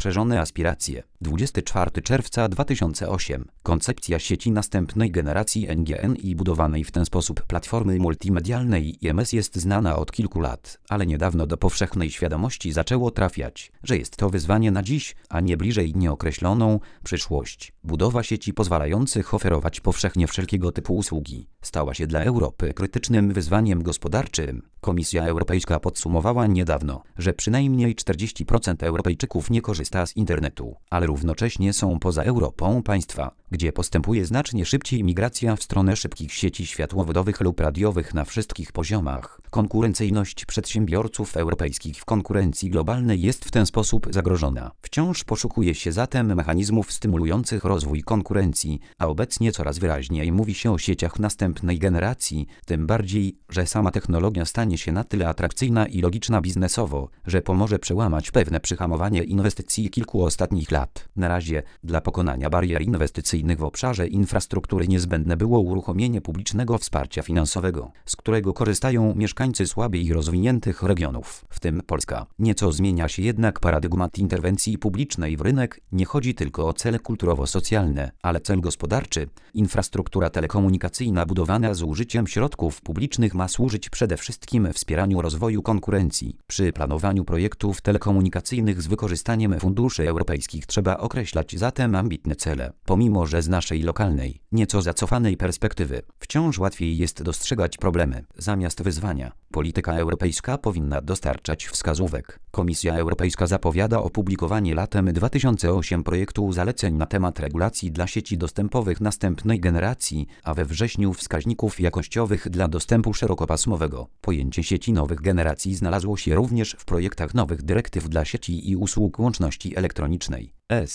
poszerzone aspiracje. 24 czerwca 2008. Koncepcja sieci następnej generacji NGN budowanej w ten sposób platformy multimedialnej IMS jest znana od kilku lat, ale niedawno do powszechnej świadomości zaczęło trafiać, że jest to wyzwanie na dziś, a nie bliżej nieokreśloną przyszłość. Budowa sieci pozwalających oferować powszechnie wszelkiego typu usługi stała się dla Europy krytycznym wyzwaniem gospodarczym. Komisja Europejska podsumowała niedawno, że przynajmniej 40% Europejczyków nie korzysta z internetu, ale równocześnie są poza Europą państwa, gdzie postępuje znacznie szybciej migracja w stronę szybkich sieci światłowodowych lub radiowych na wszystkich poziomach. Konkurencyjność przedsiębiorców europejskich w konkurencji globalnej jest w ten sposób zagrożona. Wciąż poszukuje się zatem mechanizmów stymulujących rozwój konkurencji, a obecnie coraz wyraźniej mówi się o sieciach następnej generacji, tym bardziej, że sama technologia stanie się na tyle atrakcyjna i logiczna biznesowo, że pomoże przełamać pewne przyhamowanie inwestycji kilku ostatnich lat. Na razie dla pokonania barier inwestycyjnych w obszarze infrastruktury niezbędne było uruchomienie publicznego wsparcia finansowego, z którego korzystają mieszkańcy słabiej rozwiniętych regionów, w tym Polska. Nieco zmienia się jednak paradygmat interwencji publicznej w rynek. Nie chodzi tylko o cele kulturowo-socjalne, ale cel gospodarczy. Infrastruktura telekomunikacyjna budowana z użyciem środków publicznych ma służyć przede wszystkim wspieraniu rozwoju konkurencji. Przy planowaniu projektów telekomunikacyjnych z wykorzystaniem funduszy europejskich trzeba określać zatem ambitne cele. Pomimo że z naszej lokalnej, nieco zacofanej perspektywy, wciąż łatwiej jest dostrzegać problemy, zamiast wyzwania. Polityka europejska powinna dostarczać wskazówek. Komisja Europejska zapowiada opublikowanie latem 2008 projektu zaleceń na temat regulacji dla sieci dostępowych następnej generacji, a we wrześniu wskaźników jakościowych dla dostępu szerokopasmowego. Pojęcie sieci nowych generacji znalazło się również w projektach nowych dyrektyw dla sieci i usług łączności elektronicznej.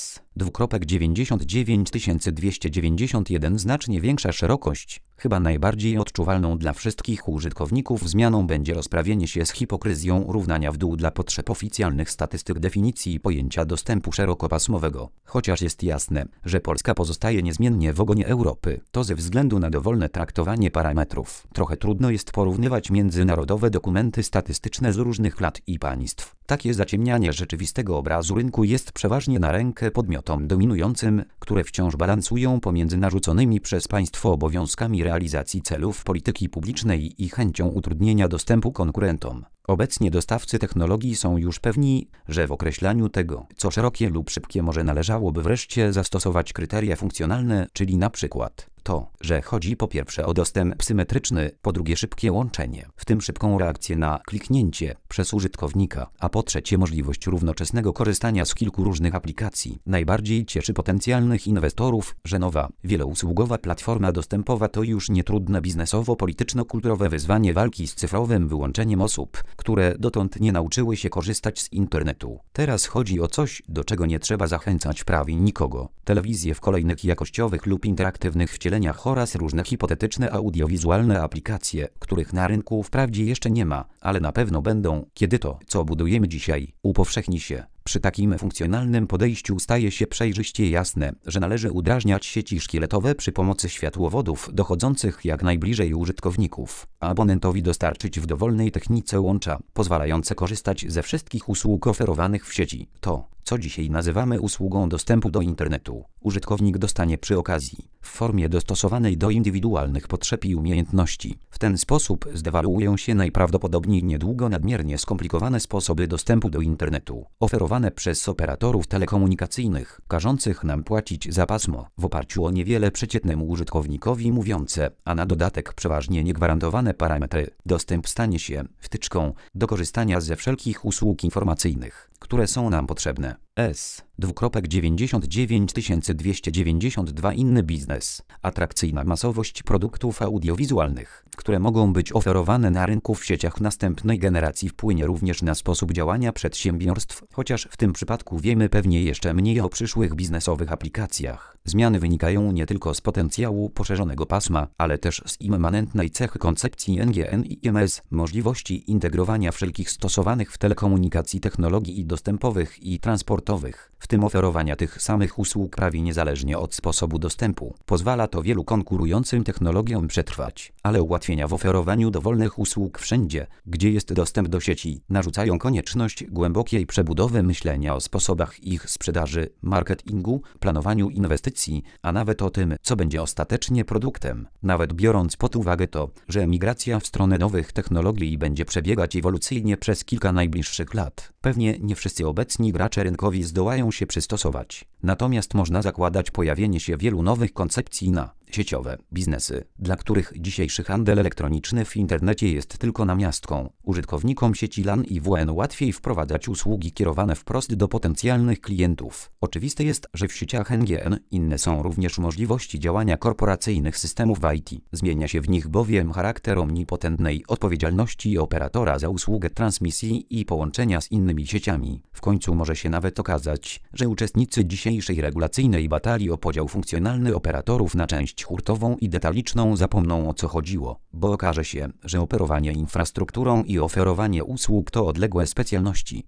S. 299 291 znacznie większa szerokość. Chyba najbardziej odczuwalną dla wszystkich użytkowników zmianą będzie rozprawienie się z hipokryzją równania w dół dla potrzeb oficjalnych statystyk definicji pojęcia dostępu szerokopasmowego. Chociaż jest jasne, że Polska pozostaje niezmiennie w ogonie Europy, to ze względu na dowolne traktowanie parametrów. Trochę trudno jest porównywać międzynarodowe dokumenty statystyczne z różnych lat i państw. Takie zaciemnianie rzeczywistego obrazu rynku jest przeważnie na rękę podmiotom dominującym, które wciąż balansują pomiędzy narzuconymi przez państwo obowiązkami realizacji celów polityki publicznej i chęcią utrudnienia dostępu konkurentom. Obecnie dostawcy technologii są już pewni, że w określaniu tego, co szerokie lub szybkie, może należałoby wreszcie zastosować kryteria funkcjonalne, czyli na przykład to, że chodzi po pierwsze o dostęp symetryczny, po drugie szybkie łączenie, w tym szybką reakcję na kliknięcie przez użytkownika, a po trzecie możliwość równoczesnego korzystania z kilku różnych aplikacji. Najbardziej cieszy potencjalnych inwestorów, że nowa, wielousługowa platforma dostępowa to już nietrudne biznesowo-polityczno-kulturowe wyzwanie walki z cyfrowym wyłączeniem osób, które dotąd nie nauczyły się korzystać z internetu. Teraz chodzi o coś, do czego nie trzeba zachęcać prawie nikogo. Telewizje w kolejnych jakościowych lub interaktywnych wcieleniach oraz różne hipotetyczne audiowizualne aplikacje, których na rynku wprawdzie jeszcze nie ma, ale na pewno będą, kiedy to, co budujemy dzisiaj, upowszechni się. Przy takim funkcjonalnym podejściu staje się przejrzyście jasne, że należy udrażniać sieci szkieletowe przy pomocy światłowodów dochodzących jak najbliżej użytkowników, a abonentowi dostarczyć w dowolnej technice łącza, pozwalające korzystać ze wszystkich usług oferowanych w sieci. To, co dzisiaj nazywamy usługą dostępu do internetu, użytkownik dostanie przy okazji, w formie dostosowanej do indywidualnych potrzeb i umiejętności. W ten sposób zdewaluują się najprawdopodobniej niedługo nadmiernie skomplikowane sposoby dostępu do internetu, oferowane przez operatorów telekomunikacyjnych, każących nam płacić za pasmo, w oparciu o niewiele przeciętnemu użytkownikowi mówiące, a na dodatek przeważnie niegwarantowane parametry. Dostęp stanie się wtyczką do korzystania ze wszelkich usług informacyjnych, które są nam potrzebne. S. 299 292 Inny biznes. Atrakcyjna masowość produktów audiowizualnych, które mogą być oferowane na rynku w sieciach następnej generacji, wpłynie również na sposób działania przedsiębiorstw, chociaż w tym przypadku wiemy pewnie jeszcze mniej o przyszłych biznesowych aplikacjach. Zmiany wynikają nie tylko z potencjału poszerzonego pasma, ale też z immanentnej cechy koncepcji NGN i IMS, możliwości integrowania wszelkich stosowanych w telekomunikacji technologii dostępowych i transportowych, w tym oferowania tych samych usług prawie niezależnie od sposobu dostępu. Pozwala to wielu konkurującym technologiom przetrwać, ale ułatwienia w oferowaniu dowolnych usług wszędzie, gdzie jest dostęp do sieci, narzucają konieczność głębokiej przebudowy myślenia o sposobach ich sprzedaży, marketingu, planowaniu inwestycji, a nawet o tym, co będzie ostatecznie produktem. Nawet biorąc pod uwagę to, że migracja w stronę nowych technologii będzie przebiegać ewolucyjnie przez kilka najbliższych lat, pewnie nie wszyscy obecni gracze rynkowi zdołają się przystosować. Natomiast można zakładać pojawienie się wielu nowych koncepcji na sieciowe biznesy, dla których dzisiejszy handel elektroniczny w internecie jest tylko namiastką. Użytkownikom sieci LAN i WLAN łatwiej wprowadzać usługi kierowane wprost do potencjalnych klientów. Oczywiste jest, że w sieciach NGN inne są również możliwości działania korporacyjnych systemów IT. Zmienia się w nich bowiem charakter omnipotentnej odpowiedzialności operatora za usługę transmisji i połączenia z innymi sieciami. W końcu może się nawet okazać, że uczestnicy dzisiejszej regulacyjnej batalii o podział funkcjonalny operatorów na część hurtową i detaliczną zapomną, o co chodziło, bo okaże się, że operowanie infrastrukturą i oferowanie usług to odległe specjalności.